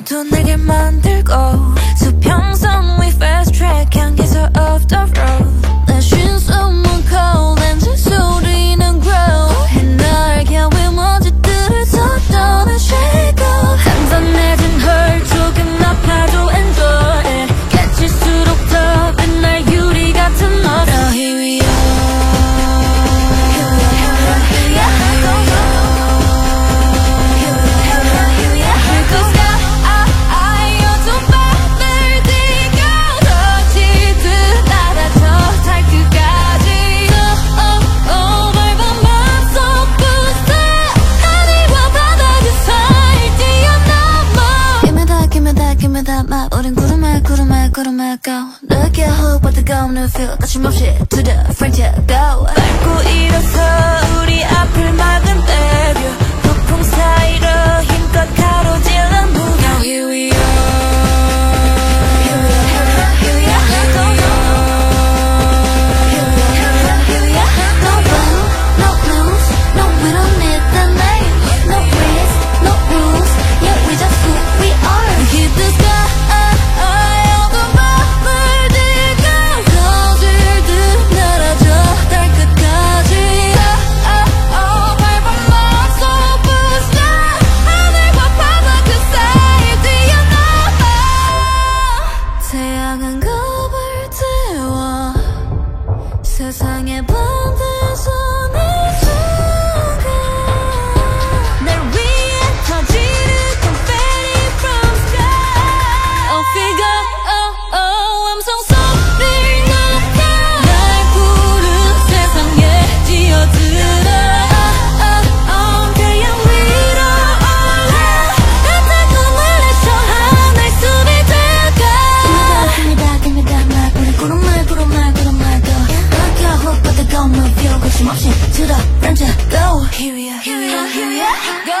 모두 내게 만들고 수평선 we fast track 향기서 off the road 내 신숨은 cold 엔진 소리는 grow 해날개 위 먼지들을 섞어내 shake up 잔잔해진 her 조금 높아도 enjoy it 깨질수록 더 빛날 유리 같은 love Now here we are 우린 구름에 go Look at hope but the go no feel 거침없이 to the frontier go 밟고 일어서 우리 앞을 막은 대류 폭풍 사이로 힘껏 가로질러 move Now here we are 태양은 겁을 태워 세상의 반대서 내 순간 날 위해 터지는 confetti from sky Oh figure oh oh 함성 소리를 높여 날 부른 세상에 뛰어들어 태양 위로 올라 내 꿈을 내줘 하늘 숲이 될까 거침없이 to the front go Here we are, here we are, here we are, go